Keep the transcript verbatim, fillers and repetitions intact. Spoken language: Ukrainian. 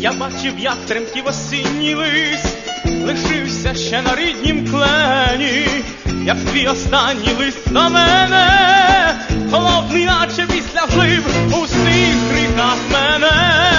Я бачив, як тремтів осінній лист, лишився ще на ріднім клені, як твій останній лист до мене, холодний, наче після жлиб у всіх гріхах мене.